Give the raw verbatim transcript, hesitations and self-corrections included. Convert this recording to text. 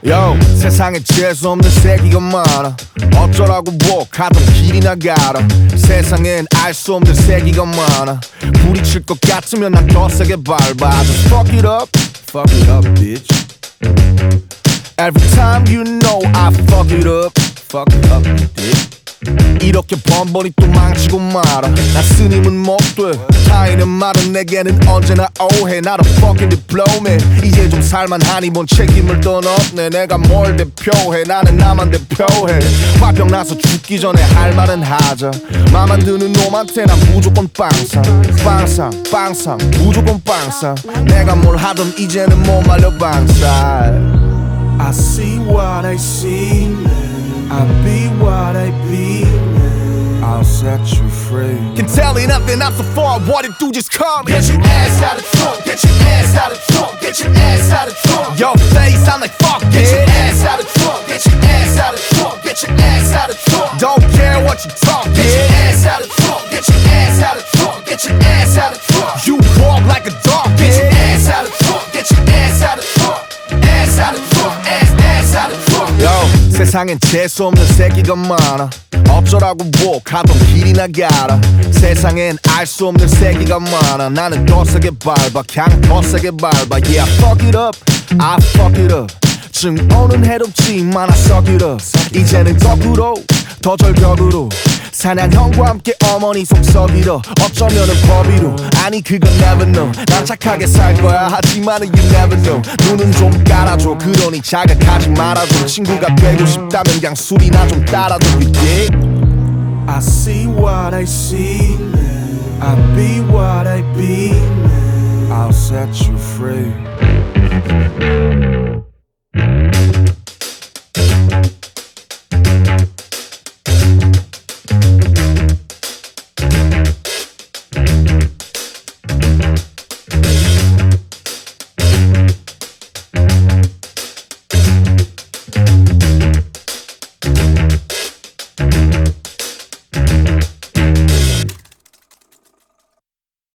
Yo, 세상에 재수없는 새끼가 많아. 어쩌라고 뭐 가던 길이나 가라. 세상엔 알 수 없는 새끼가 많아. 부딪힐 것 같으면 난 더 세게 밟아. Just fuck it up, fuck it up, bitch. Every time you know I fuck it up, fuck it up, bitch. 이렇게 번번이 또 망치고 말아. 나 스님은 못돼 타인의 말은 내게는 언제나 오해. Not a fucking diploma. 이제 좀 살만하니 뭔 책임을 떠넘네. 내가 뭘 대표해. 나는 나만 대표해. 화병 나서 죽기 전에 할 말은 하자. 맘만 드는 놈한테 난 무조건 빵상 빵상 빵상 무조건 빵상. 내가 뭘 하든 이제는 못 말려 방살. I see what I see, I be what I be, I'll set you free. Can tell you nothing, I'm so far, what it do, just come. Get your ass out of trunk, get your ass out of trunk, get your ass out of trunk. Your face, I'm like fuck it. Get your ass out of trunk, get your ass out of trunk, get your ass out of trunk. Don't care what you talk, get your ass out of trunk, get your ass out of trunk, get your ass out of trunk. You walk like a dog, get your ass out of trunk, get your ass out of trunk, ass out of trunk, ass, ass out of trunk. Yo, 세상엔 재수없는 새끼가 많아. 어쩌라고 뭐 가던 길이나 가라. 세상엔 알 수 없는 새끼가 많아. 나는 더 세게 밟아 그냥 더 세게 밟아. Yeah, I fuck it up, I fuck it up. 증 오는 해롭지만 I suck it up. 이제는 거꾸로 더 절벽으로 사냥형과 함께 어머니 속썩이러. 어쩌면은 법이로 아니 그건 never know. 난 착하게 살 거야 하지만은 you never know. 눈은 좀 깔아줘 그러니 자극하지 말아줘. 친구가 되고 싶다면 그냥 술이나 좀 따라줘. You dig? I see what I see, I be what I be, I'll set you free.